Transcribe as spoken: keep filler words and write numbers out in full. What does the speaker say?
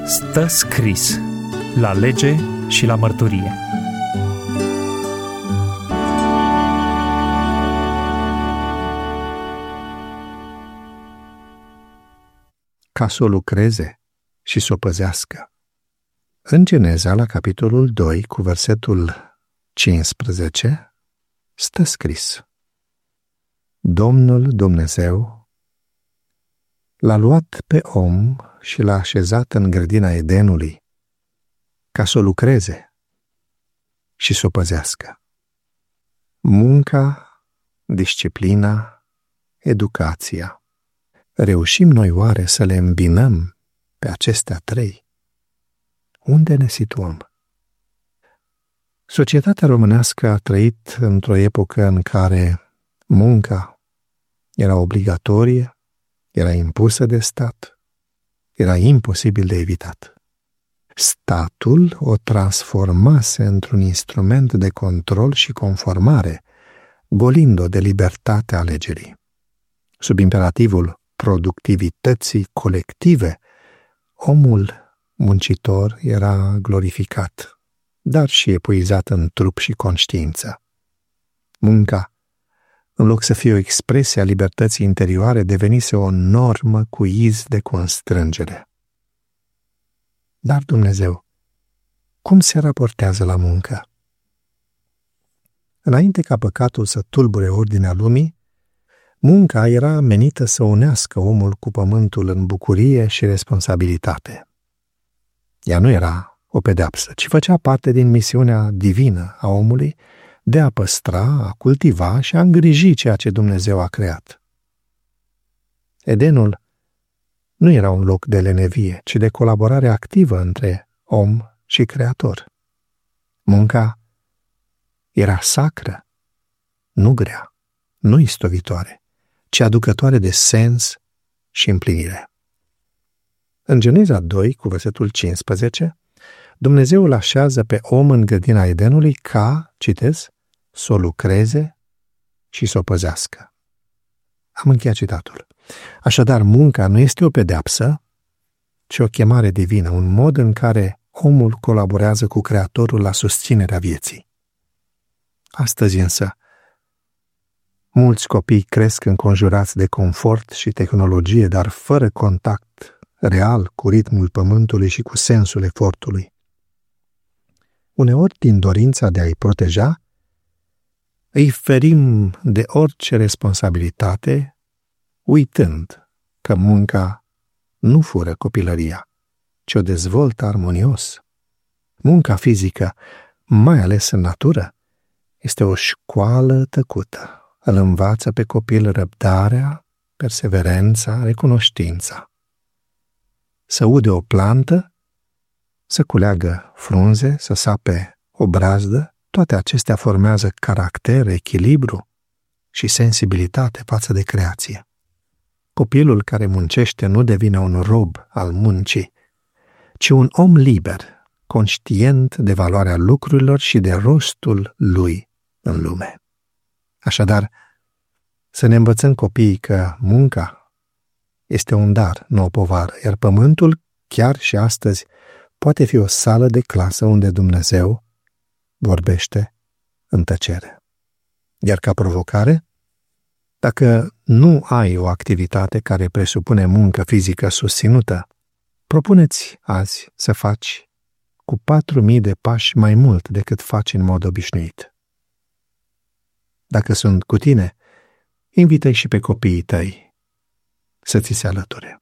Stă scris la lege și la mărturie. Ca să o lucreze și să o păzească. În Geneza, la capitolul doi, cu versetul cincisprezece, stă scris: Domnul Dumnezeu l-a luat pe om și l-a așezat în grădina Edenului ca să o lucreze și să o păzească. Munca, disciplina, educația. Reușim noi oare să le îmbinăm pe acestea trei? Unde ne situăm? Societatea românească a trăit într-o epocă în care munca era obligatorie, era impusă de stat, era imposibil de evitat. Statul o transformase într-un instrument de control și conformare, golind-o de libertatea alegerii. Sub imperativul productivității colective, omul muncitor era glorificat, dar și epuizat în trup și conștiință. Munca, în loc să fie o expresie a libertății interioare, devenise o normă cu iz de constrângere. Dar Dumnezeu, cum se raportează la muncă? Înainte ca păcatul să tulbure ordinea lumii, munca era menită să unească omul cu pământul în bucurie și responsabilitate. Ea nu era o pedeapsă, ci făcea parte din misiunea divină a omului de a păstra, a cultiva și a îngriji ceea ce Dumnezeu a creat. Edenul nu era un loc de lenevie, ci de colaborare activă între om și Creator. Munca era sacră, nu grea, nu istovitoare, ci aducătoare de sens și împlinire. În Geneza doi, cu versetul cincisprezece, Dumnezeu îl așează pe om în grădina Edenului ca, citez, să o lucreze și să o păzească. Am încheiat citatul. Așadar, munca nu este o pedeapsă, ci o chemare divină, un mod în care omul colaborează cu Creatorul la susținerea vieții. Astăzi însă, mulți copii cresc înconjurați de confort și tehnologie, dar fără contact real cu ritmul pământului și cu sensul efortului. Uneori, din dorința de a-i proteja, îi ferim de orice responsabilitate, uitând că munca nu fură copilăria, ci o dezvoltă armonios. Munca fizică, mai ales în natură, este o școală tăcută. Îl învață pe copil răbdarea, perseverența, recunoștința. Să ude o plantă, să culeagă frunze, să sape o brazdă, toate acestea formează caracter, echilibru și sensibilitate față de creație. Copilul care muncește nu devine un rob al muncii, ci un om liber, conștient de valoarea lucrurilor și de rostul lui în lume. Așadar, să ne învățăm copiii că munca este un dar, nu o povară, iar pământul, chiar și astăzi, poate fi o sală de clasă unde Dumnezeu vorbește în tăcere. Iar ca provocare, dacă nu ai o activitate care presupune muncă fizică susținută, propuneți azi să faci cu patru mii de pași mai mult decât faci în mod obișnuit. Dacă sunt cu tine, invită-i și pe copiii tăi să ți se alăture.